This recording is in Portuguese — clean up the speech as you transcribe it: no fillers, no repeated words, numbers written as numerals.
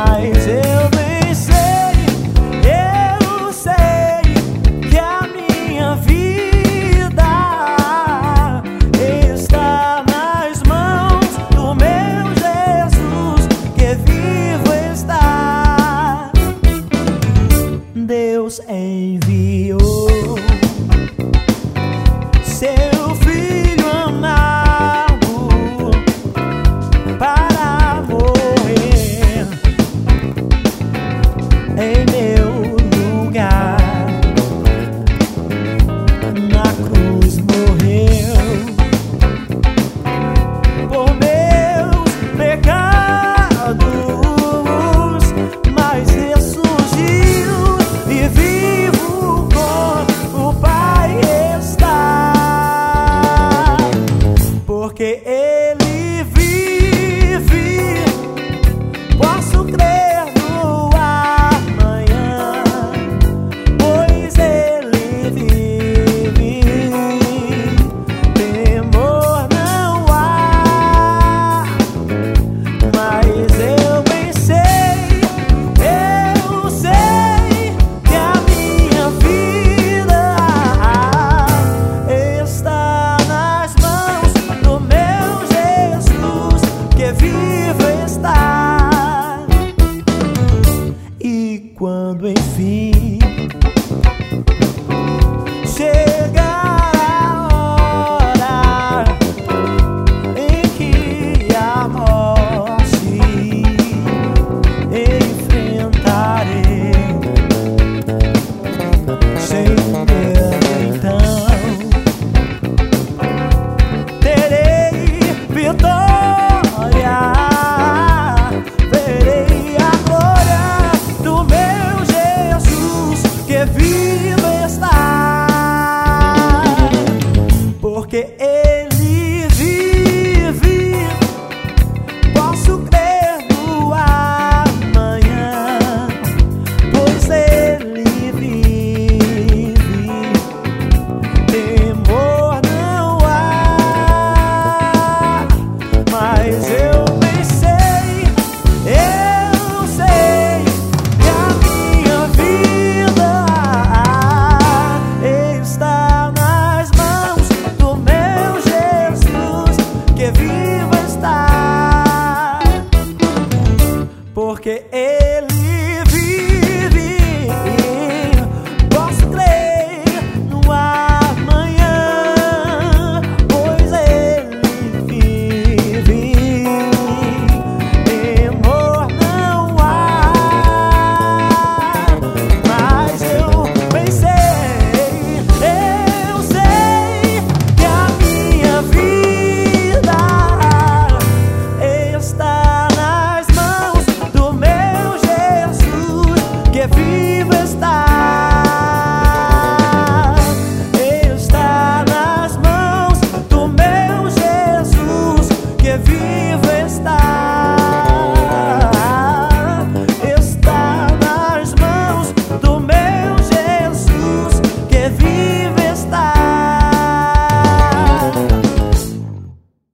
Mas eu bem sei que a minha vida está nas mãos do meu Jesus, que vivo está. Deus enviou seu Filho amado para morrer em meu lugar. Na cruz morreu por meus pecados, mas ressurgiu e vivo com o Pai está. Porque Ele vive, posso crer no amanhã, pois Ele vive, temor não há. Mas eu bem sei que a minha vida está nas mãos do meu Jesus, que vivo está. E quando enfim chegar a hora em que a morte enfrentarei, sem medo então terei vitória, verei a glória do meu Jesus, que vivo está. Porque Ele vive, posso crer no amanhã, pois Ele vive, temor não há. Mas eu bem sei que a minha vida está nas mãos do meu Jesus, que vivo está. Porque Ele